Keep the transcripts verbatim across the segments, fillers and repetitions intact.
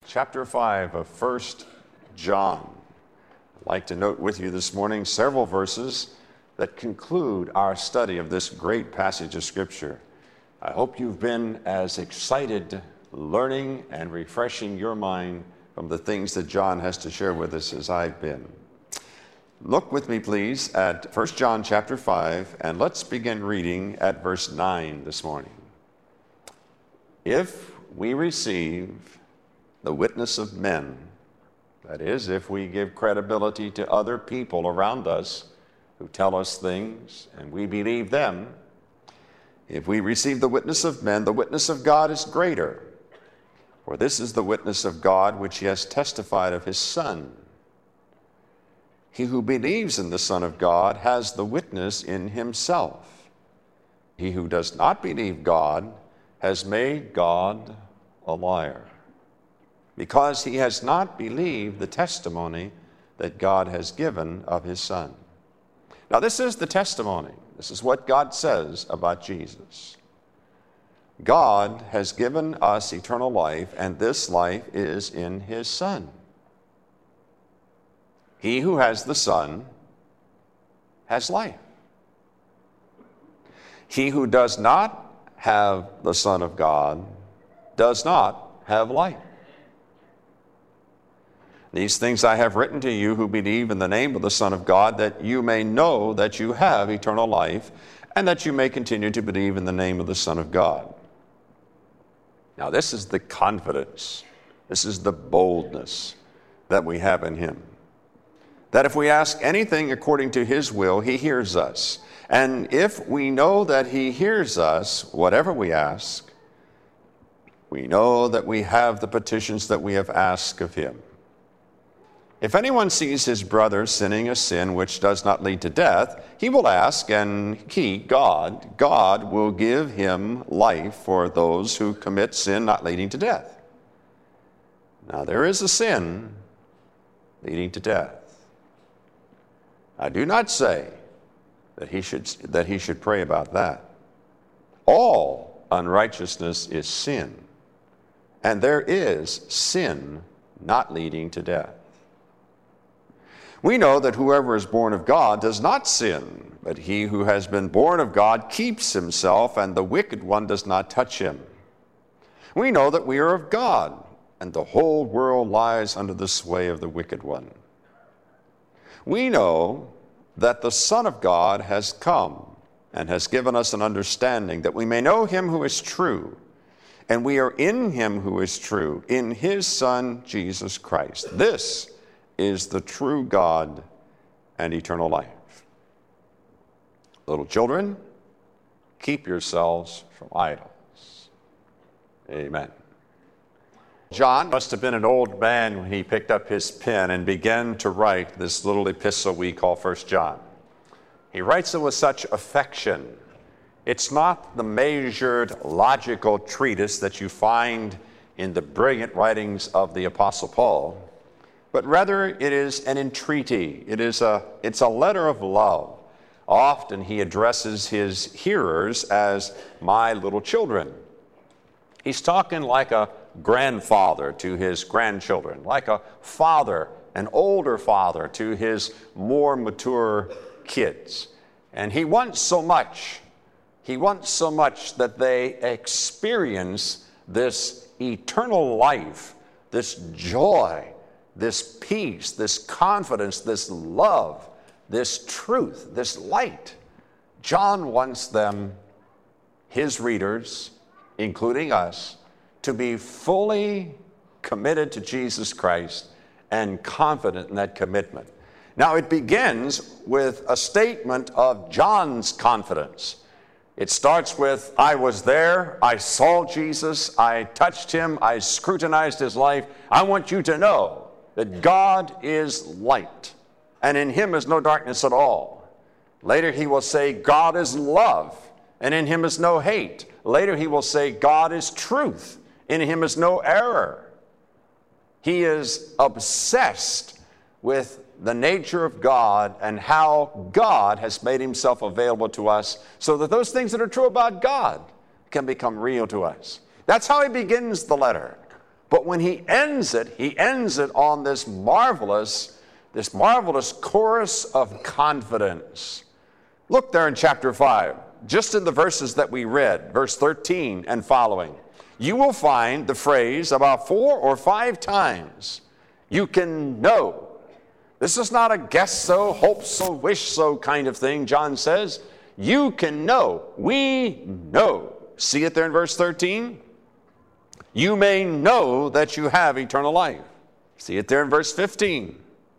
chapter five of First John. I'd like to note with you this morning several verses that conclude our study of this great passage of Scripture. I hope you've been as excited learning and refreshing your mind from the things that John has to share with us as I've been. Look with me, please, at First John chapter five, and let's begin reading at verse nine this morning. If we receive the witness of men, that is, if we give credibility to other people around us who tell us things and we believe them, if we receive the witness of men, the witness of God is greater. For this is the witness of God which he has testified of his Son. He who believes in the Son of God has the witness in himself. He who does not believe God has made God a liar, because he has not believed the testimony that God has given of his Son. Now, this is the testimony. This is what God says about Jesus. God has given us eternal life, and this life is in his Son. He who has the Son has life. He who does not have the Son of God does not have life. These things I have written to you who believe in the name of the Son of God, that you may know that you have eternal life, and that you may continue to believe in the name of the Son of God. Now, this is the confidence, this is the boldness that we have in him. That if we ask anything according to his will, he hears us. And if we know that he hears us, whatever we ask, we know that we have the petitions that we have asked of him. If anyone sees his brother sinning a sin which does not lead to death, he will ask, and he, God, God will give him life for those who commit sin not leading to death. Now, there is a sin leading to death. I do not say that he should, that he should pray about that. All unrighteousness is sin, and there is sin not leading to death. We know that whoever is born of God does not sin, but he who has been born of God keeps himself, and the wicked one does not touch him. We know that we are of God, and the whole world lies under the sway of the wicked one. We know that the Son of God has come and has given us an understanding that we may know him who is true, and we are in him who is true, in his Son, Jesus Christ. This is the true God and eternal life. Little children, keep yourselves from idols. Amen. John must have been an old man when he picked up his pen and began to write this little epistle we call First John. He writes it with such affection. It's not the measured, logical treatise that you find in the brilliant writings of the Apostle Paul, but rather it is an entreaty. It is a, it's a letter of love. Often he addresses his hearers as my little children. He's talking like a grandfather to his grandchildren, like a father, an older father to his more mature kids. And he wants so much, he wants so much that they experience this eternal life, this joy, this peace, this confidence, this love, this truth, this light. John wants them, his readers, including us, to be fully committed to Jesus Christ and confident in that commitment. Now, it begins with a statement of John's confidence. It starts with, I was there, I saw Jesus, I touched him, I scrutinized his life. I want you to know that God is light, and in him is no darkness at all. Later he will say, God is love, and in him is no hate. Later he will say, God is truth, in him is no error. He is obsessed with the nature of God and how God has made himself available to us so that those things that are true about God can become real to us. That's how he begins the letter. But when he ends it, he ends it on this marvelous, this marvelous chorus of confidence. Look there in chapter five, just in the verses that we read, verse thirteen and following. You will find the phrase about four or five times. You can know. This is not a guess so, hope so, wish so kind of thing, John says. You can know. We know. See it there in verse thirteen? You may know that you have eternal life. See it there in verse fifteen.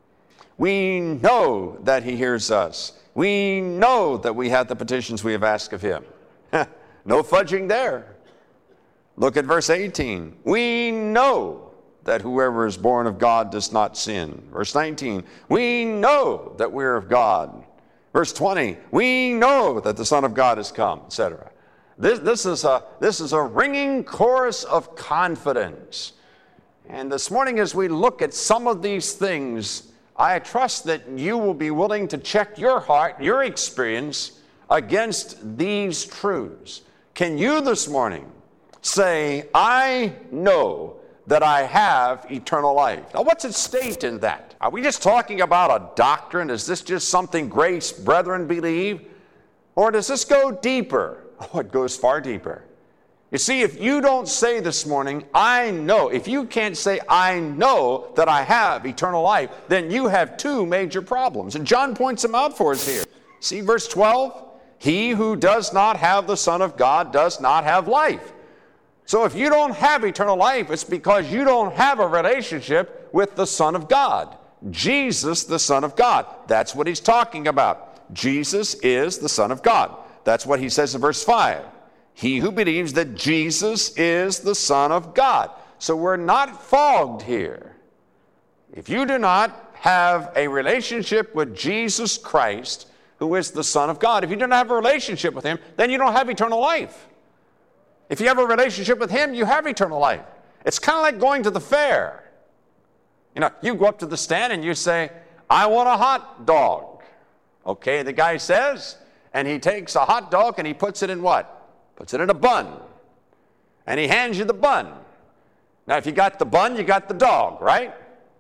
We know that he hears us. We know that we have the petitions we have asked of him. No fudging there. Look at verse eighteen. We know that whoever is born of God does not sin. Verse nineteen. We know that we're of God. Verse twenty. We know that the Son of God has come, et cetera. This, this, is a, this is a ringing chorus of confidence. And this morning as we look at some of these things, I trust that you will be willing to check your heart, your experience against these truths. Can you this morning say, I know that I have eternal life? Now, what's at stake in that? Are we just talking about a doctrine? Is this just something grace brethren believe? Or does this go deeper? Oh, it goes far deeper. You see, if you don't say this morning, I know, if you can't say, I know that I have eternal life, then you have two major problems. And John points them out for us here. See verse twelve? He who does not have the Son of God does not have life. So if you don't have eternal life, it's because you don't have a relationship with the Son of God. Jesus, the Son of God. That's what he's talking about. Jesus is the Son of God. That's what he says in verse five. He who believes that Jesus is the Son of God. So we're not fogged here. If you do not have a relationship with Jesus Christ, who is the Son of God, if you don't have a relationship with him, then you don't have eternal life. If you have a relationship with him, you have eternal life. It's kind of like going to the fair. You know, you go up to the stand and you say, I want a hot dog. Okay, the guy says, and he takes a hot dog and he puts it in what? Puts it in a bun. And he hands you the bun. Now, if you got the bun, you got the dog, right?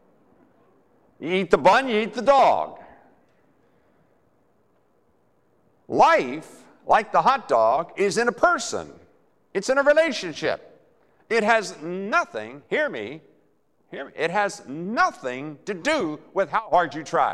You eat the bun, you eat the dog. Life, like the hot dog, is in a person. It's in a relationship. It has nothing, hear me, hear me, it has nothing to do with how hard you try.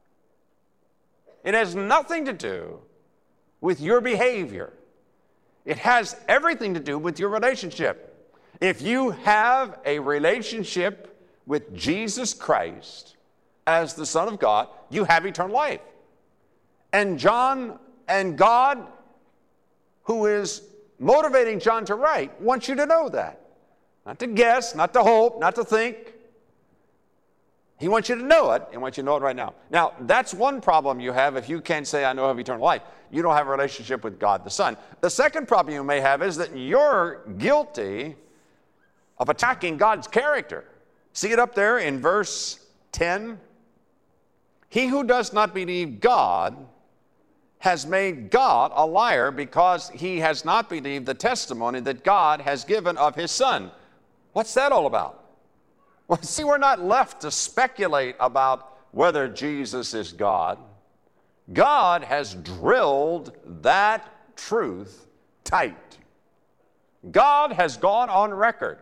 It has nothing to do with your behavior. It has everything to do with your relationship. If you have a relationship with Jesus Christ as the Son of God, you have eternal life. And John and God, who is motivating John to write, wants you to know that. Not to guess, not to hope, not to think. He wants you to know it, and wants you to know it right now. Now, that's one problem you have if you can't say, I know I have eternal life. You don't have a relationship with God the Son. The second problem you may have is that you're guilty of attacking God's character. See it up there in verse ten? He who does not believe God has made God a liar because he has not believed the testimony that God has given of his Son. What's that all about? Well, see, we're not left to speculate about whether Jesus is God. God has drilled that truth tight. God has gone on record.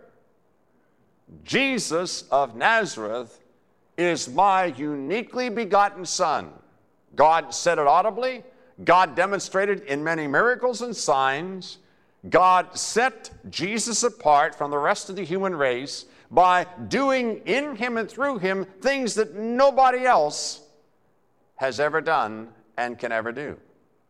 Jesus of Nazareth is my uniquely begotten Son. God said it audibly. God demonstrated in many miracles and signs. God set Jesus apart from the rest of the human race by doing in him and through him things that nobody else has ever done and can ever do.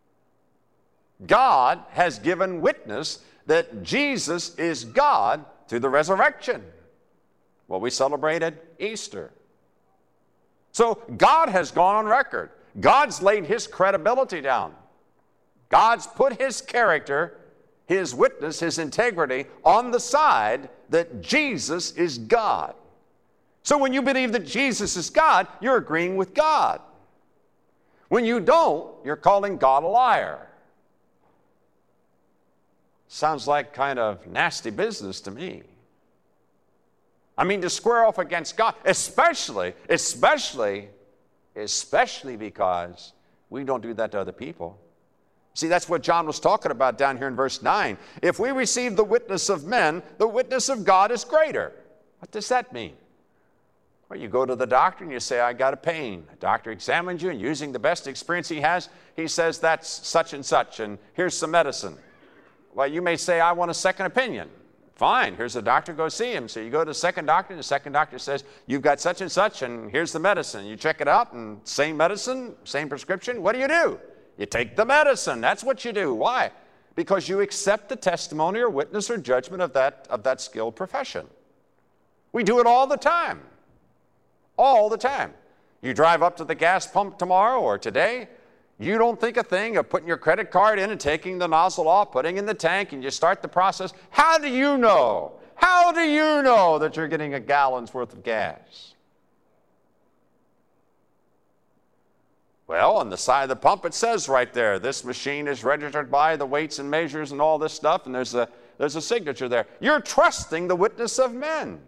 God has given witness that Jesus is God through the resurrection. Well, we celebrated Easter. So God has gone on record. God's laid his credibility down. God's put his character, his witness, his integrity on the side that Jesus is God. So when you believe that Jesus is God, you're agreeing with God. When you don't, you're calling God a liar. Sounds like kind of nasty business to me. I mean, to square off against God, especially, especially, especially because we don't do that to other people. See, that's what John was talking about down here in verse nine. If we receive the witness of men, the witness of God is greater. What does that mean? Well, you go to the doctor and you say, I got a pain. The doctor examines you, and using the best experience he has, he says, that's such and such, and here's some medicine. Well, you may say, I want a second opinion. Fine, here's the doctor, go see him. So you go to the second doctor, and the second doctor says, you've got such and such, and here's the medicine. You check it out, and same medicine, same prescription. What do you do? You take the medicine. That's what you do. Why? Because you accept the testimony or witness or judgment of that, of that skilled profession. We do it all the time. All the time. You drive up to the gas pump tomorrow or today, you don't think a thing of putting your credit card in and taking the nozzle off, putting in the tank, and you start the process. How do you know? How do you know that you're getting a gallon's worth of gas? Well, on the side of the pump, it says right there, this machine is registered by the weights and measures and all this stuff, and there's a, there's a signature there. You're trusting the witness of men.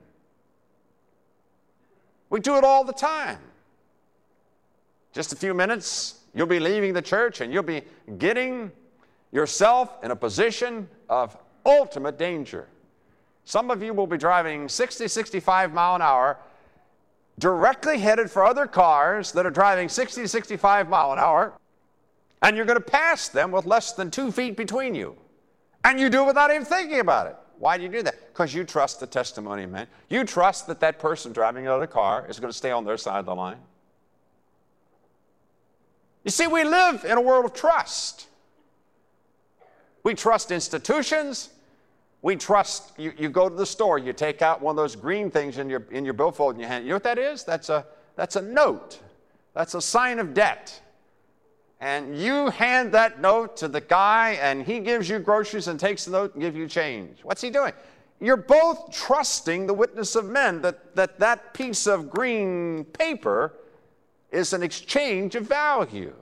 We do it all the time. Just a few minutes, you'll be leaving the church and you'll be getting yourself in a position of ultimate danger. Some of you will be driving sixty, sixty-five mile an hour directly headed for other cars that are driving sixty, sixty-five mile an hour, and you're going to pass them with less than two feet between you. And you do it without even thinking about it. Why do you do that? Because you trust the testimony of men. You trust that that person driving another car is going to stay on their side of the line. You see, we live in a world of trust. We trust institutions. We trust, you, you go to the store, you take out one of those green things in your, in your billfold in your hand. You know what that is? That's a, that's a note. That's a sign of debt. And you hand that note to the guy, and he gives you groceries and takes the note and gives you change. What's he doing? You're both trusting the witness of men that that, that piece of green paper is an exchange of value.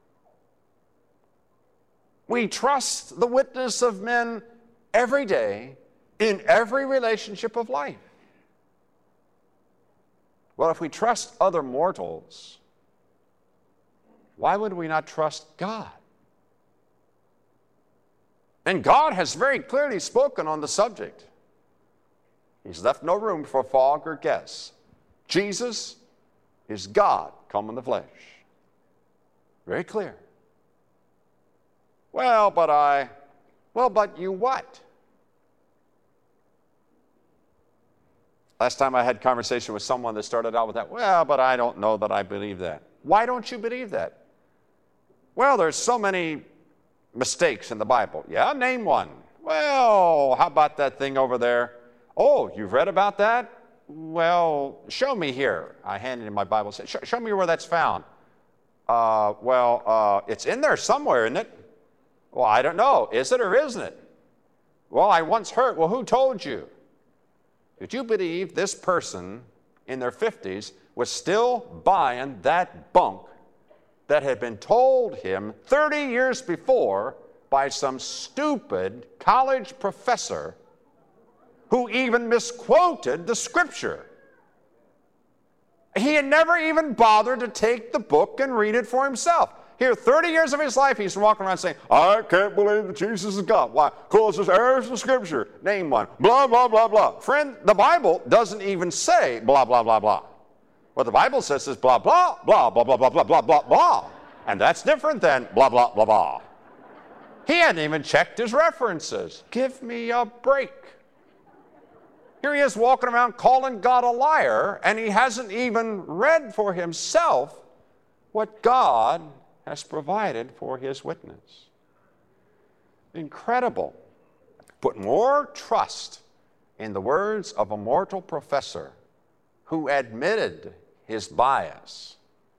We trust the witness of men every day in every relationship of life. Well, if we trust other mortals, why would we not trust God? And God has very clearly spoken on the subject. He's left no room for fog or guess. Jesus is God come in the flesh. Very clear. Well, but I, well, but you what? Last time I had conversation with someone that started out with that, well, but I don't know that I believe that. Why don't you believe that? Well, there's so many mistakes in the Bible. Yeah, name one. Well, how about that thing over there? Oh, you've read about that? Well, show me here. I handed him my Bible and said, show, show me where that's found. Uh, well, uh, it's in there somewhere, isn't it? Well, I don't know. Is it or isn't it? Well, I once heard. Well, who told you? Did you believe this person in their fifties was still buying that bunk that had been told him thirty years before by some stupid college professor who even misquoted the scripture? He had never even bothered to take the book and read it for himself. Here, thirty years of his life, he's walking around saying, I can't believe that Jesus is God. Why? Because there's errors in Scripture. Name one. Blah, blah, blah, blah. Friend, the Bible doesn't even say blah, blah, blah, blah. What the Bible says is blah, blah, blah, blah, blah, blah, blah, blah, blah, blah. And that's different than blah, blah, blah, blah. He hadn't even checked his references. Give me a break. Here he is walking around calling God a liar, and he hasn't even read for himself what God has provided for his witness. Incredible. Put more trust in the words of a mortal professor who admitted his bias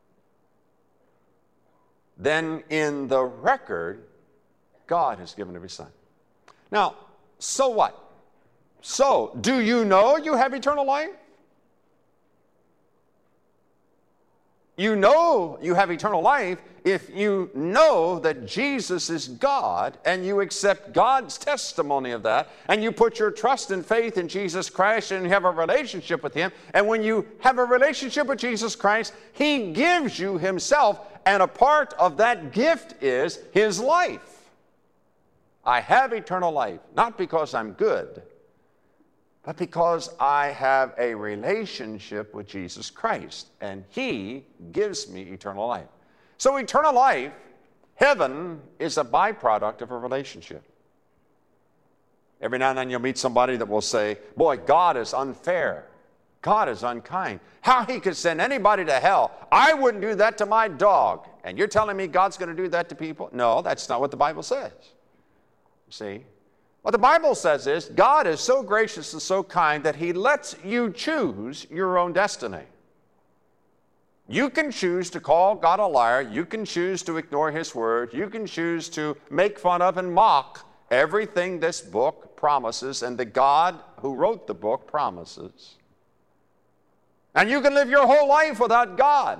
than in the record God has given of his Son. Now, so what? So, do you know you have eternal life? You know you have eternal life if you know that Jesus is God and you accept God's testimony of that and you put your trust and faith in Jesus Christ and you have a relationship with Him. And when you have a relationship with Jesus Christ, He gives you Himself, and a part of that gift is His life. I have eternal life, not because I'm good, but because I have a relationship with Jesus Christ, and He gives me eternal life. So eternal life, heaven, is a byproduct of a relationship. Every now and then you'll meet somebody that will say, boy, God is unfair. God is unkind. How He could send anybody to hell. I wouldn't do that to my dog. And you're telling me God's going to do that to people? No, that's not what the Bible says. See? What the Bible says is, God is so gracious and so kind that He lets you choose your own destiny. You can choose to call God a liar. You can choose to ignore His word. You can choose to make fun of and mock everything this book promises and the God who wrote the book promises. And you can live your whole life without God.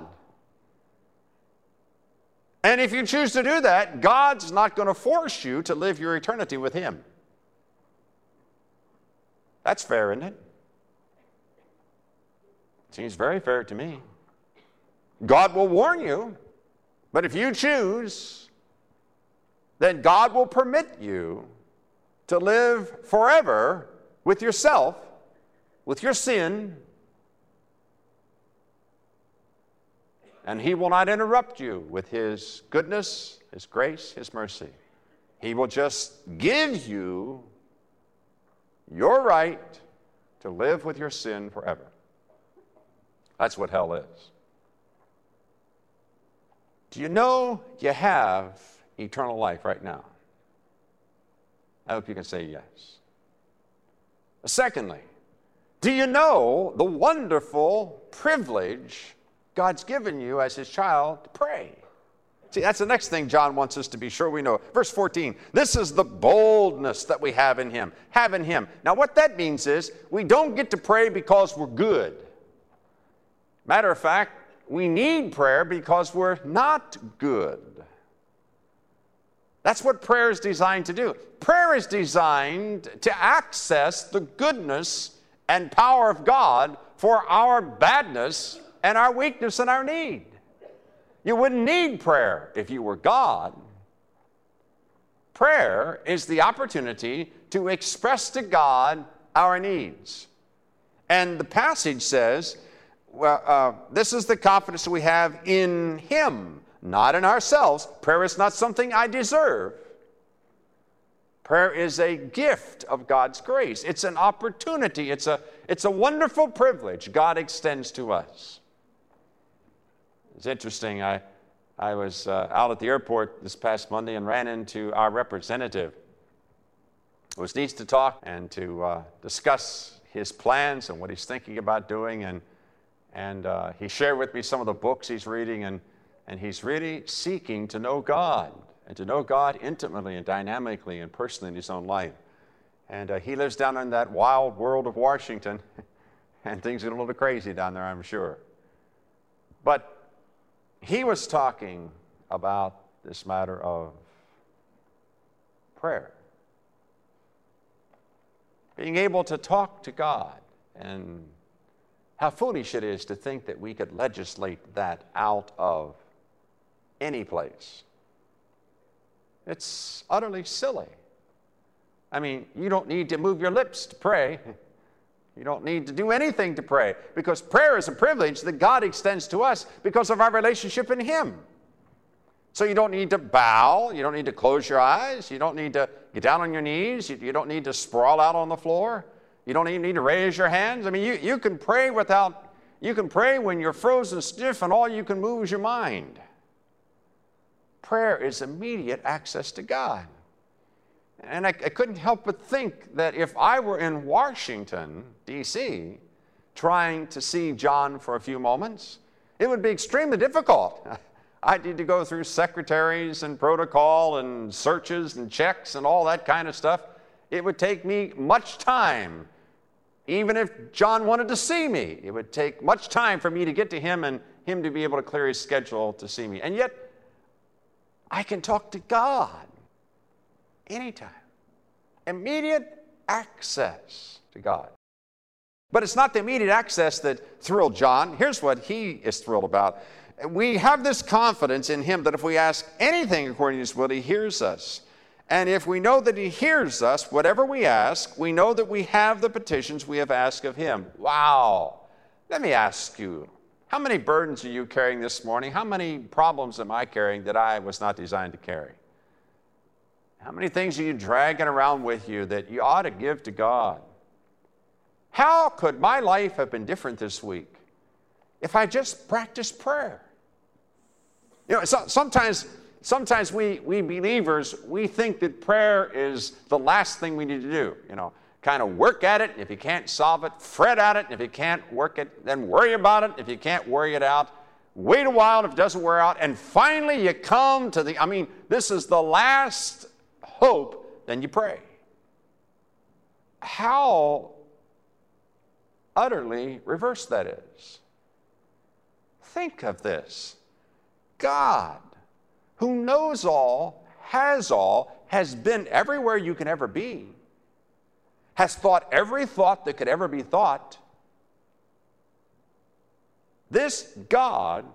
And if you choose to do that, God's not going to force you to live your eternity with Him. That's fair, isn't it? Seems very fair to me. God will warn you, but if you choose, then God will permit you to live forever with yourself, with your sin, and He will not interrupt you with His goodness, His grace, His mercy. He will just give you your right to live with your sin forever. That's what hell is. Do you know you have eternal life right now? I hope you can say yes. Secondly, do you know the wonderful privilege God's given you as His child to pray? See, that's the next thing John wants us to be sure we know. Verse fourteen, this is the boldness that we have in Him. Have in Him. Now what that means is we don't get to pray because we're good. Matter of fact, we need prayer because we're not good. That's what prayer is designed to do. Prayer is designed to access the goodness and power of God for our badness and our weakness and our need. You wouldn't need prayer if you were God. Prayer is the opportunity to express to God our needs. And the passage says, well, uh, this is the confidence we have in Him, not in ourselves. Prayer is not something I deserve. Prayer is a gift of God's grace. It's an opportunity. It's a, it's a wonderful privilege God extends to us. It's interesting. I, I was uh, out at the airport this past Monday and ran into our representative. It was neat to talk and to uh, discuss his plans and what he's thinking about doing. And, and uh, he shared with me some of the books he's reading. And, and he's really seeking to know God and to know God intimately and dynamically and personally in his own life. And uh, he lives down in that wild world of Washington. And things get a little crazy down there, I'm sure. But he was talking about this matter of prayer. Being able to talk to God, and how foolish it is to think that we could legislate that out of any place. It's utterly silly. I mean, you don't need to move your lips to pray. You don't need to do anything to pray, because prayer is a privilege that God extends to us because of our relationship in Him. So you don't need to bow. You don't need to close your eyes. You don't need to get down on your knees. You, you don't need to sprawl out on the floor. You don't even need to raise your hands. I mean, you, you can pray without, you can pray when you're frozen stiff and all you can move is your mind. Prayer is immediate access to God. And I, I couldn't help but think that if I were in Washington, D C, trying to see John for a few moments, it would be extremely difficult. I'd need to go through secretaries and protocol and searches and checks and all that kind of stuff. It would take me much time Even if John wanted to see me, it would take much time for me to get to him and him to be able to clear his schedule to see me. And yet, I can talk to God anytime. Immediate access to God. But it's not the immediate access that thrilled John. Here's what he is thrilled about. We have this confidence in him that if we ask anything according to his will, he hears us. And if we know that he hears us, whatever we ask, we know that we have the petitions we have asked of him. Wow. Let me ask you, how many burdens are you carrying this morning? How many problems am I carrying that I was not designed to carry? How many things are you dragging around with you that you ought to give to God? How could my life have been different this week if I just practiced prayer? You know, so, sometimes... Sometimes we, we believers, we think that prayer is the last thing we need to do. You know, kind of work at it, and if you can't solve it, fret at it, and if you can't work it, then worry about it. If you can't worry it out, wait a while, and if it doesn't wear out, and finally you come to the, I mean, this is the last hope, then you pray. How utterly reversed that is. Think of this. God, who knows all, has all, has been everywhere you can ever be, has thought every thought that could ever be thought. This God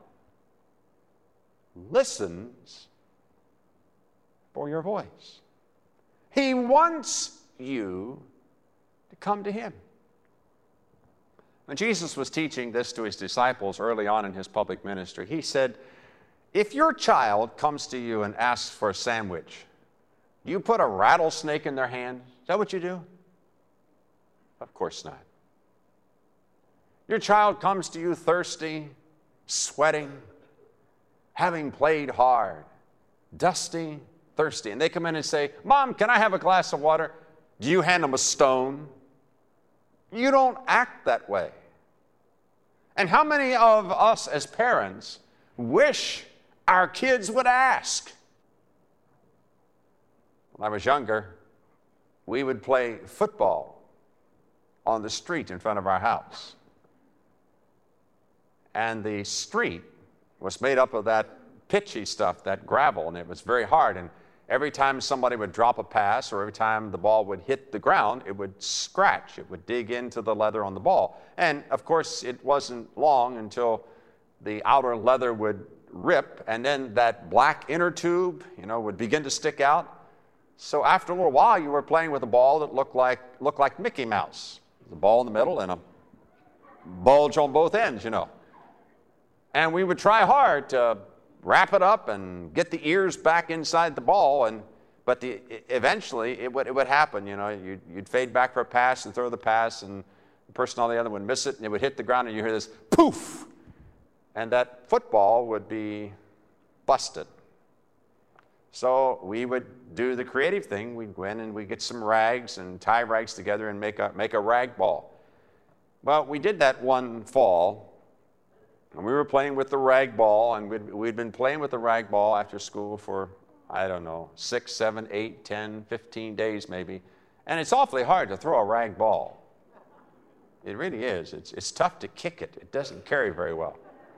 listens for your voice. He wants you to come to him. When Jesus was teaching this to his disciples early on in his public ministry, he said, if your child comes to you and asks for a sandwich, do you put a rattlesnake in their hand? Is that what you do? Of course not. Your child comes to you thirsty, sweating, having played hard, dusty, thirsty, and they come in and say, Mom, can I have a glass of water? Do you hand them a stone? You don't act that way. And how many of us as parents wish our kids would ask? When I was younger, we would play football on the street in front of our house. And the street was made up of that pitchy stuff, that gravel, and it was very hard. And every time somebody would drop a pass or every time the ball would hit the ground, it would scratch. It would dig into the leather on the ball. And, of course, it wasn't long until the outer leather would rip, and then that black inner tube, you know, would begin to stick out. So after a little while, you were playing with a ball that looked like looked like Mickey Mouse. The ball in the middle and a bulge on both ends, you know. And we would try hard to wrap it up and get the ears back inside the ball, and but the, eventually it would it would happen. You know, you'd, you'd fade back for a pass and throw the pass, and the person on the other would miss it, and it would hit the ground, and you hear this poof. And that football would be busted. So we would do the creative thing. We'd go in and we'd get some rags and tie rags together and make a, make a rag ball. Well, we did that one fall, and we were playing with the rag ball, and we'd, we'd been playing with the rag ball after school for, I don't know, six, seven, eight, ten, fifteen days maybe. And it's awfully hard to throw a rag ball. It really is. It's, it's tough to kick it. It doesn't carry very well.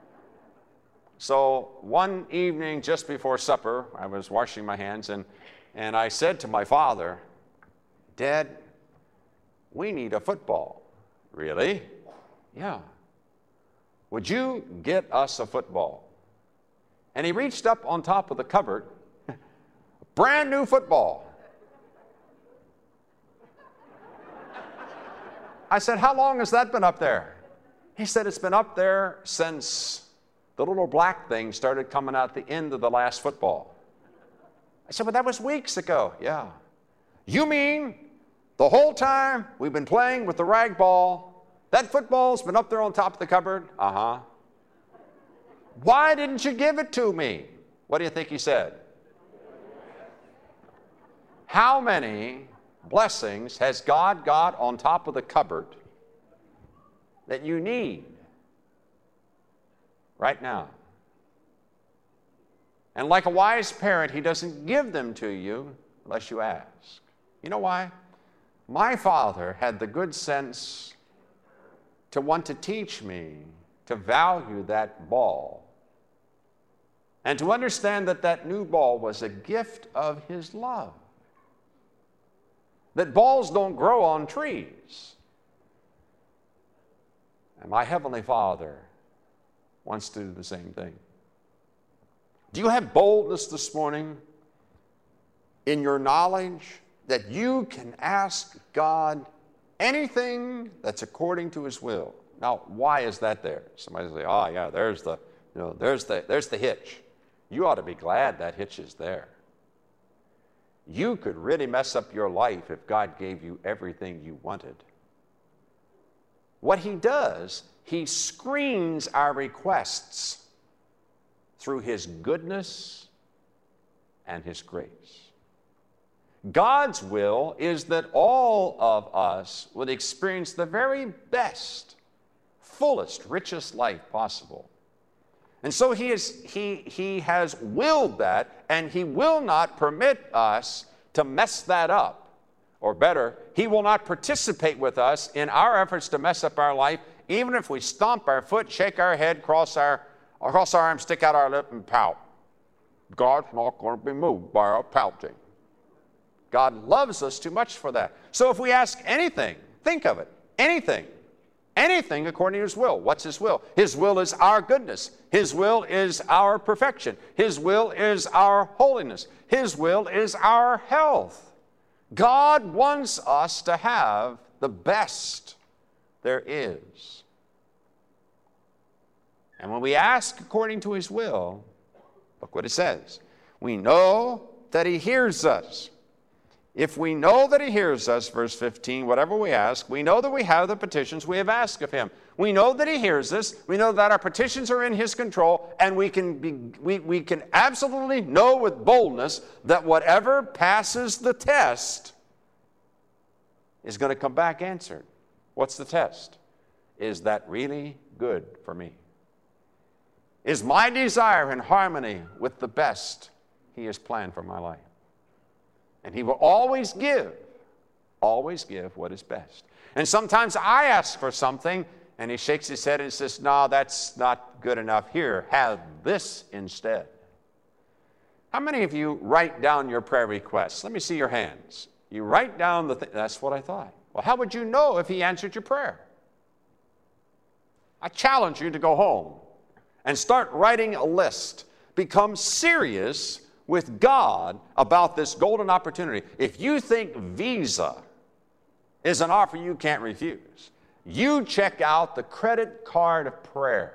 So one evening just before supper, I was washing my hands, and, and I said to my father, Dad, we need a football. Really? Yeah. Would you get us a football? And he reached up on top of the cupboard, brand new football. I said, how long has that been up there? He said, it's been up there since the little black thing started coming out the end of the last football. I said, but that was weeks ago. Yeah. You mean the whole time we've been playing with the rag ball, that football's been up there on top of the cupboard? Uh-huh. Why didn't you give it to me? What do you think he said? How many blessings has God got on top of the cupboard that you need right now? And like a wise parent, he doesn't give them to you unless you ask. You know why? My father had the good sense to want to teach me to value that ball and to understand that that new ball was a gift of his love. That balls don't grow on trees. And my Heavenly Father wants to do the same thing. Do you have boldness this morning in your knowledge that you can ask God anything that's according to his will? Now, why is that there? Somebody say, oh yeah, there's the, you know, there's the, there's the hitch. You ought to be glad that hitch is there. You could really mess up your life if God gave you everything you wanted. What he does, he screens our requests through his goodness and his grace. God's will is that all of us would experience the very best, fullest, richest life possible. And so he, is, he, he has willed that, and he will not permit us to mess that up. Or better, he will not participate with us in our efforts to mess up our life, even if we stomp our foot, shake our head, cross our, cross our arms, stick out our lip, and pout. God's not going to be moved by our pouting. God loves us too much for that. So if we ask anything, think of it, anything, anything according to his will. What's his will? His will is our goodness. His will is our perfection. His will is our holiness. His will is our health. God wants us to have the best there is. And when we ask according to his will, look what it says. We know that he hears us. If we know that he hears us, verse fifteen, whatever we ask, we know that we have the petitions we have asked of him. We know that he hears us. We know that our petitions are in his control, and we can be, we, we can absolutely know with boldness that whatever passes the test is going to come back answered. What's the test? Is that really good for me? Is my desire in harmony with the best he has planned for my life? And he will always give, always give what is best. And sometimes I ask for something, and he shakes his head and says, no, that's not good enough. Here, have this instead. How many of you write down your prayer requests? Let me see your hands. You write down the thing. That's what I thought. Well, how would you know if he answered your prayer? I challenge you to go home and start writing a list. Become serious with God about this golden opportunity. If you think Visa is an offer you can't refuse, you check out the credit card of prayer.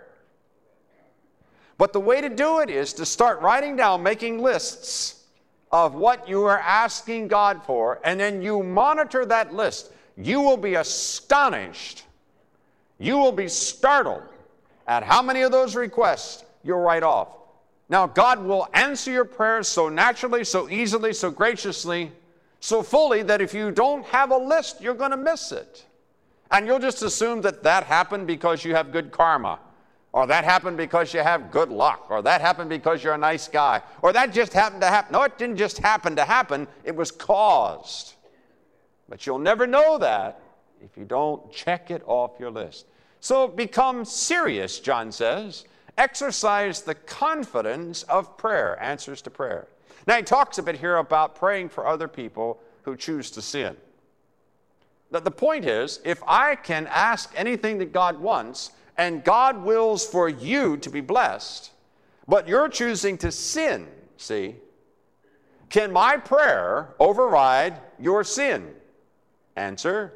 But the way to do it is to start writing down, making lists of what you are asking God for, and then you monitor that list. You will be astonished. You will be startled at how many of those requests you'll write off. Now, God will answer your prayers so naturally, so easily, so graciously, so fully that if you don't have a list, you're going to miss it. And you'll just assume that that happened because you have good karma, or that happened because you have good luck, or that happened because you're a nice guy, or that just happened to happen. No, it didn't just happen to happen. It was caused. But you'll never know that if you don't check it off your list. So become serious, John says. Exercise the confidence of prayer, answers to prayer. Now, he talks a bit here about praying for other people who choose to sin. The, the point is, if I can ask anything that God wants, and God wills for you to be blessed, but you're choosing to sin, see, can my prayer override your sin? Answer,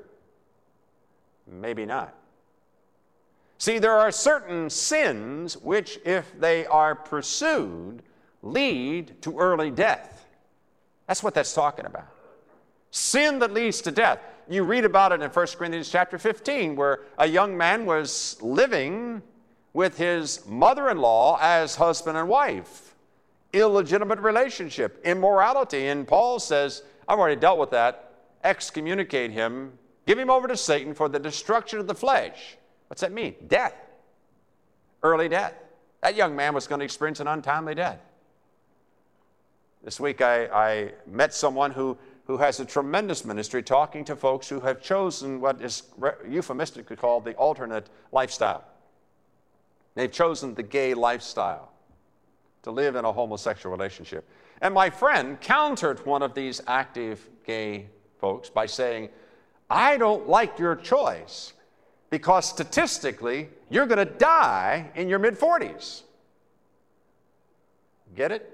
maybe not. See, there are certain sins which, if they are pursued, lead to early death. That's what that's talking about. Sin that leads to death. You read about it in First Corinthians chapter fifteen, where a young man was living with his mother-in-law as husband and wife. Illegitimate relationship, immorality. And Paul says, I've already dealt with that. Excommunicate him. Give him over to Satan for the destruction of the flesh. What's that mean? Death. Early death. That young man was going to experience an untimely death. This week I, I met someone who who has a tremendous ministry talking to folks who have chosen what is euphemistically called the alternate lifestyle. They've chosen the gay lifestyle to live in a homosexual relationship. And my friend countered one of these active gay folks by saying, I don't like your choice because statistically, you're going to die in your mid forties. Get it?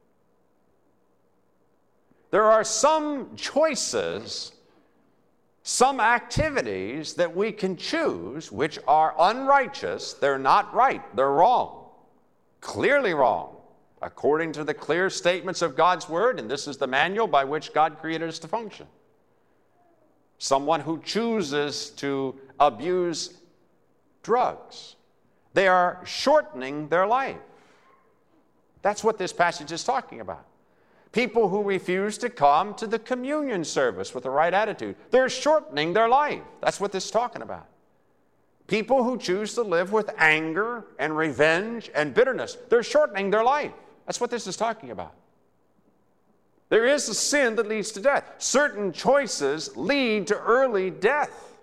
There are some choices, some activities that we can choose which are unrighteous. They're not right. They're wrong. Clearly wrong, according to the clear statements of God's Word, and this is the manual by which God created us to function. Someone who chooses to abuse drugs, they are shortening their life. That's what this passage is talking about. People who refuse to come to the communion service with the right attitude, they're shortening their life. That's what this is talking about. People who choose to live with anger and revenge and bitterness, they're shortening their life. That's what this is talking about. There is a sin that leads to death. Certain choices lead to early death.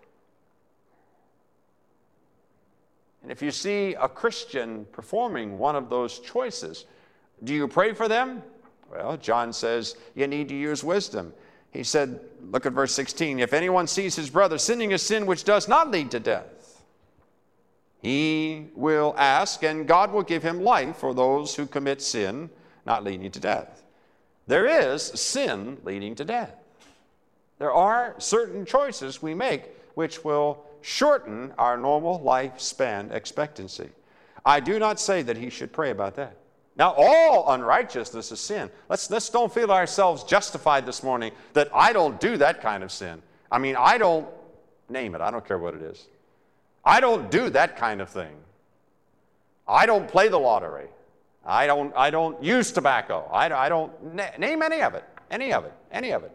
And if you see a Christian performing one of those choices, do you pray for them? Well, John says you need to use wisdom. He said, look at verse sixteen, if anyone sees his brother sinning a sin which does not lead to death, he will ask, and God will give him life for those who commit sin not leading to death. There is sin leading to death. There are certain choices we make which will shorten our normal lifespan expectancy. I do not say that he should pray about that. Now, all unrighteousness is sin. Let's, let's don't feel ourselves justified this morning that I don't do that kind of sin. I mean, I don't, name it, I don't care what it is. I don't do that kind of thing. I don't play the lottery. I don't, I don't use tobacco. I, I don't, na- name any of it, any of it, any of it.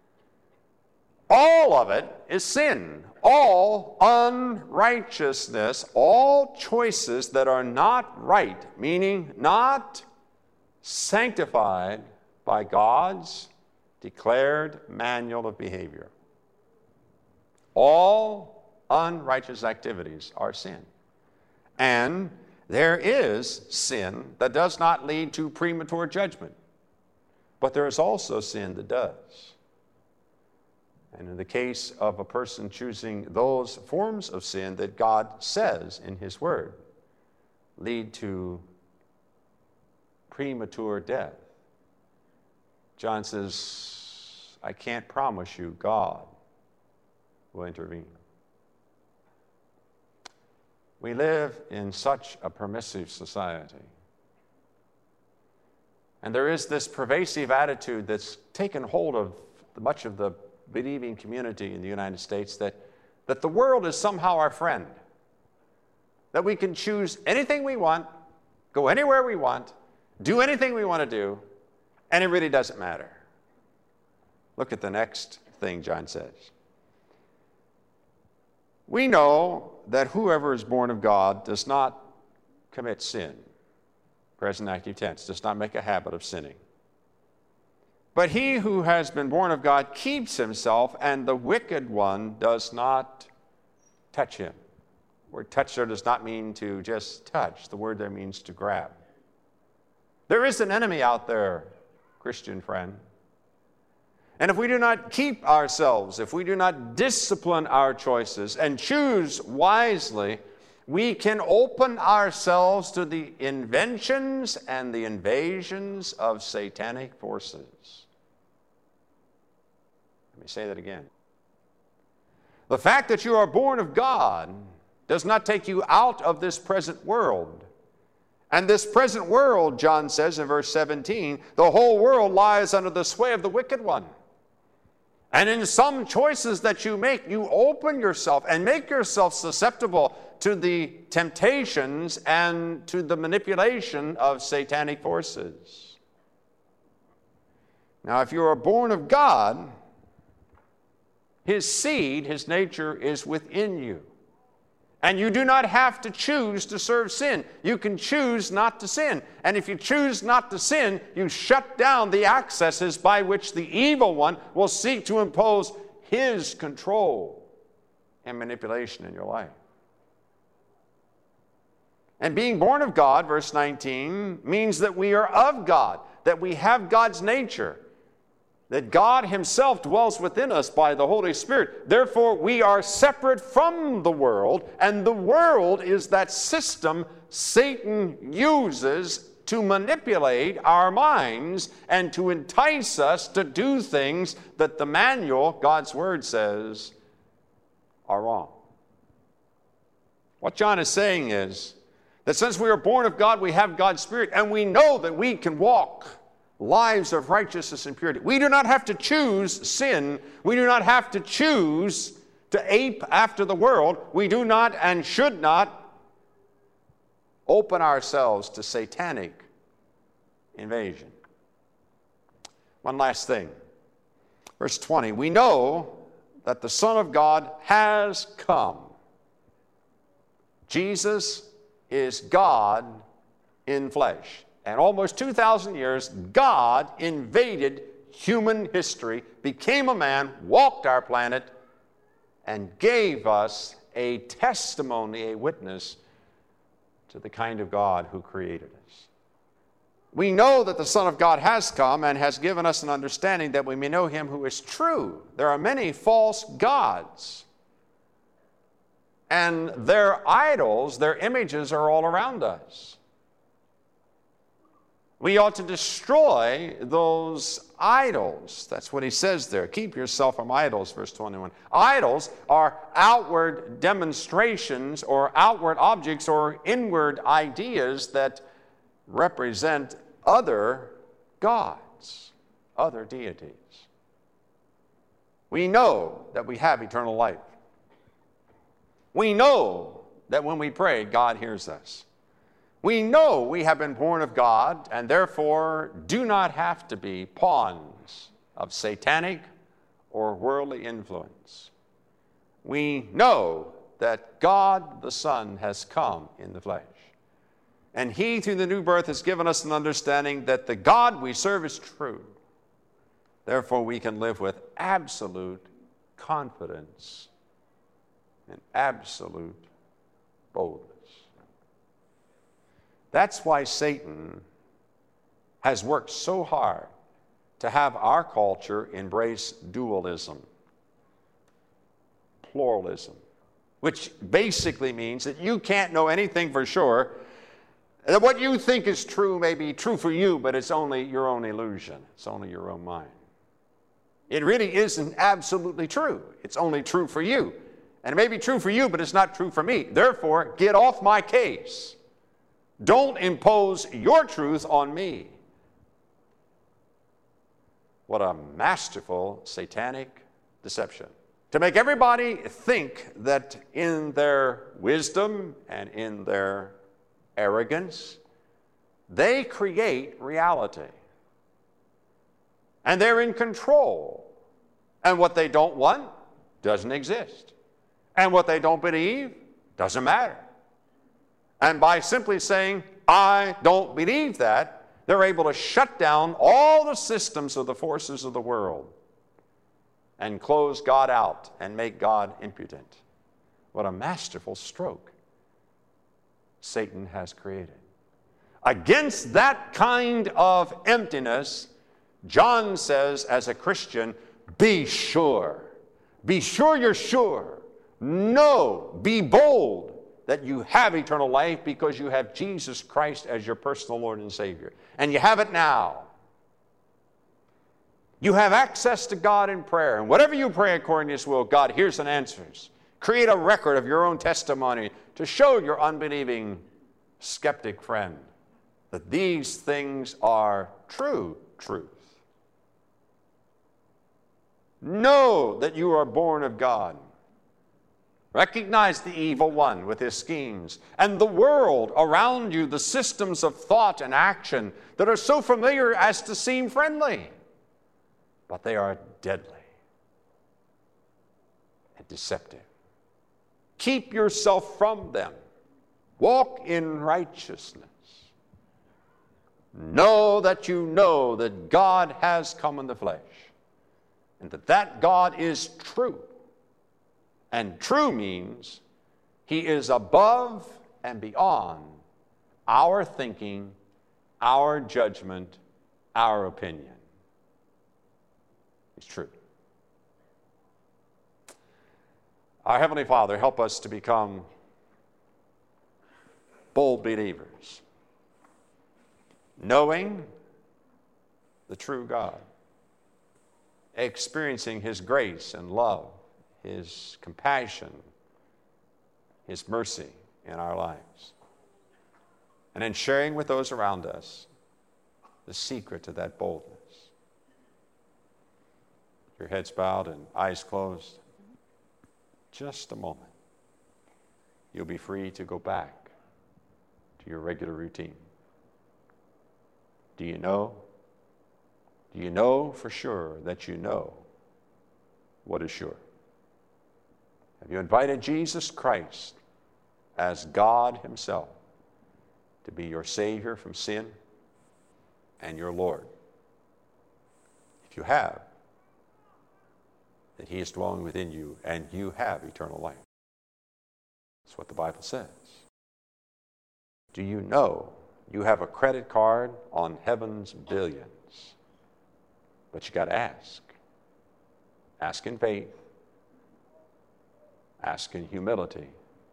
All of it is sin. All unrighteousness, all choices that are not right, meaning not sanctified by God's declared manual of behavior. All unrighteous activities are sin. And there is sin that does not lead to premature judgment, but there is also sin that does. And in the case of a person choosing those forms of sin that God says in His Word lead to premature death, John says, I can't promise you God will intervene. We live in such a permissive society. And there is this pervasive attitude that's taken hold of much of the believing community in the United States that, that the world is somehow our friend. That we can choose anything we want, go anywhere we want, do anything we want to do, and it really doesn't matter. Look at the next thing John says. We know that whoever is born of God does not commit sin. Present active tense, does not make a habit of sinning. But he who has been born of God keeps himself, and the wicked one does not touch him. The word touch there does not mean to just touch. The word there means to grab. There is an enemy out there, Christian friend. And if we do not keep ourselves, if we do not discipline our choices and choose wisely, we can open ourselves to the inventions and the invasions of satanic forces. Let me say that again. The fact that you are born of God does not take you out of this present world. And this present world, John says in verse seventeen, the whole world lies under the sway of the wicked one. And in some choices that you make, you open yourself and make yourself susceptible to the temptations and to the manipulation of satanic forces. Now, if you are born of God, His seed, His nature is within you. And you do not have to choose to serve sin. You can choose not to sin. And if you choose not to sin, you shut down the accesses by which the evil one will seek to impose his control and manipulation in your life. And being born of God, verse nineteen, means that we are of God, that we have God's nature, that God himself dwells within us by the Holy Spirit. Therefore, we are separate from the world, and the world is that system Satan uses to manipulate our minds and to entice us to do things that the manual, God's Word, says are wrong. What John is saying is that since we are born of God, we have God's Spirit, and we know that we can walk lives of righteousness and purity. We do not have to choose sin. We do not have to choose to ape after the world. We do not and should not open ourselves to satanic invasion. One last thing. Verse twenty, we know that the Son of God has come. Jesus is God in flesh. And almost two thousand years, God invaded human history, became a man, walked our planet, and gave us a testimony, a witness to the kind of God who created us. We know that the Son of God has come and has given us an understanding that we may know him who is true. There are many false gods, and their idols, their images are all around us. We ought to destroy those idols. That's what he says there. Keep yourself from idols, verse twenty-one. Idols are outward demonstrations or outward objects or inward ideas that represent other gods, other deities. We know that we have eternal life. We know that when we pray, God hears us. We know we have been born of God and therefore do not have to be pawns of satanic or worldly influence. We know that God the Son has come in the flesh. And he, through the new birth, has given us an understanding that the God we serve is true. Therefore, we can live with absolute confidence and absolute boldness. That's why Satan has worked so hard to have our culture embrace dualism, pluralism, which basically means that you can't know anything for sure. That what you think is true may be true for you, but it's only your own illusion. It's only your own mind. It really isn't absolutely true. It's only true for you. And it may be true for you, but it's not true for me. Therefore, get off my case. Don't impose your truth on me. What a masterful satanic deception. To make everybody think that in their wisdom and in their arrogance, they create reality. And they're in control. And what they don't want doesn't exist. And what they don't believe doesn't matter. And by simply saying, I don't believe that, they're able to shut down all the systems of the forces of the world and close God out and make God impotent. What a masterful stroke Satan has created. Against that kind of emptiness, John says, as a Christian, be sure. Be sure you're sure. Know, be bold that you have eternal life because you have Jesus Christ as your personal Lord and Savior. And you have it now. You have access to God in prayer. And whatever you pray according to His will, God hears and answers. Create a record of your own testimony to show your unbelieving skeptic friend that these things are true truth. Know that you are born of God. Recognize the evil one with his schemes and the world around you, the systems of thought and action that are so familiar as to seem friendly, but they are deadly and deceptive. Keep yourself from them. Walk in righteousness. Know that you know that God has come in the flesh, and that that God is true. And true means he is above and beyond our thinking, our judgment, our opinion. He's true. Our Heavenly Father, help us to become bold believers, knowing the true God, experiencing his grace and love, his compassion, his mercy in our lives, and in sharing with those around us the secret to that boldness. Your heads bowed and eyes closed. Just a moment. You'll be free to go back to your regular routine. Do you know? Do you know for sure that you know what is sure? Have you invited Jesus Christ as God himself to be your Savior from sin and your Lord? If you have, that he is dwelling within you and you have eternal life. That's what the Bible says. Do you know you have a credit card on heaven's billions? But you got to ask. Ask in faith. Ask in humility.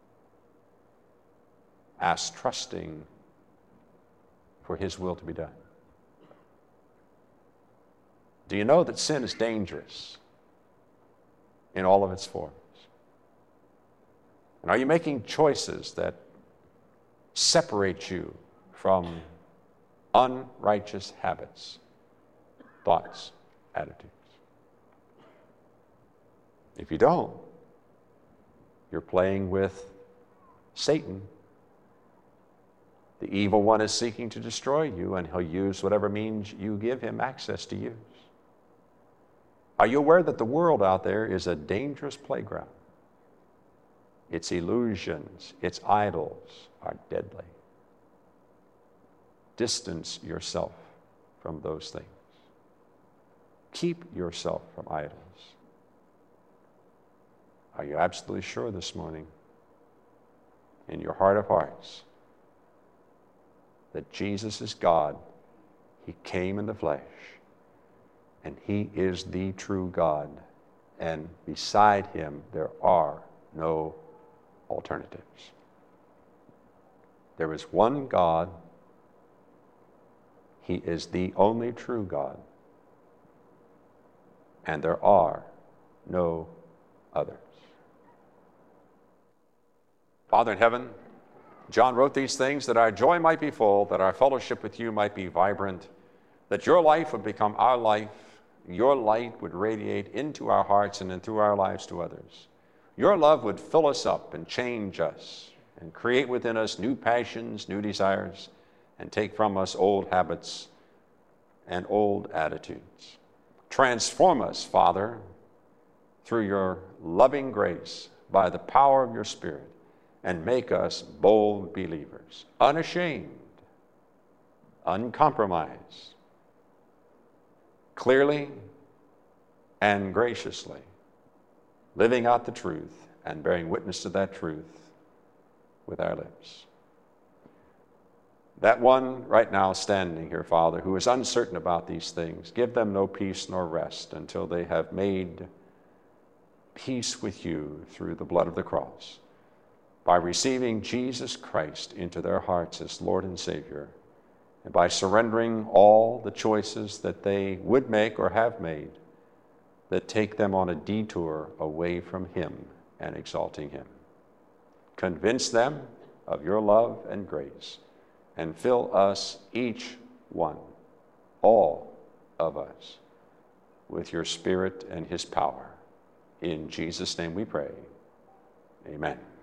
Ask trusting for his will to be done. Do you know that sin is dangerous in all of its forms? And are you making choices that separate you from unrighteous habits, thoughts, attitudes? If you don't, you're playing with Satan. The evil one is seeking to destroy you, and he'll use whatever means you give him access to use. Are you aware that the world out there is a dangerous playground? Its illusions, its idols are deadly. Distance yourself from those things. Keep yourself from idols. Are you absolutely sure this morning, in your heart of hearts, that Jesus is God? He came in the flesh, and he is the true God, and beside him there are no alternatives. There is one God. He is the only true God, and there are no others. Father in heaven, John wrote these things that our joy might be full, that our fellowship with you might be vibrant, that your life would become our life, your light would radiate into our hearts and then through our lives to others. Your love would fill us up and change us and create within us new passions, new desires, and take from us old habits and old attitudes. Transform us, Father, through your loving grace by the power of your Spirit, and make us bold believers, unashamed, uncompromised, clearly and graciously, living out the truth and bearing witness to that truth with our lips. That one right now standing here, Father, who is uncertain about these things, give them no peace nor rest until they have made peace with you through the blood of the cross, by receiving Jesus Christ into their hearts as Lord and Savior, and by surrendering all the choices that they would make or have made that take them on a detour away from him and exalting him. Convince them of your love and grace, and fill us, each one, all of us, with your Spirit and his power. In Jesus' name we pray. Amen.